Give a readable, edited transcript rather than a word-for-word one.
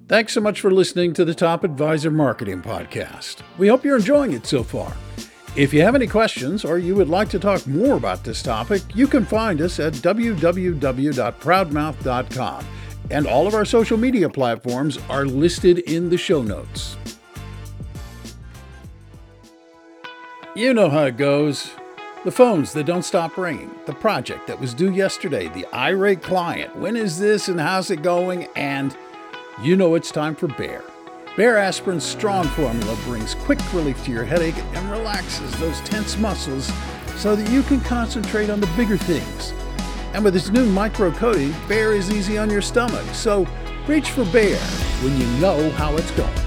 Thanks so much for listening to the Top Advisor Marketing Podcast. We hope you're enjoying it so far. If you have any questions or you would like to talk more about this topic, you can find us at www.proudmouth.com, and all of our social media platforms are listed in the show notes. You know how it goes. The phones that don't stop ringing, the project that was due yesterday, the irate client, when is this and how's it going, and you know it's time for Bayer. Bayer Aspirin's strong formula brings quick relief to your headache and relaxes those tense muscles so that you can concentrate on the bigger things. And with its new micro-coating, Bayer is easy on your stomach, so reach for Bayer when you know how it's going.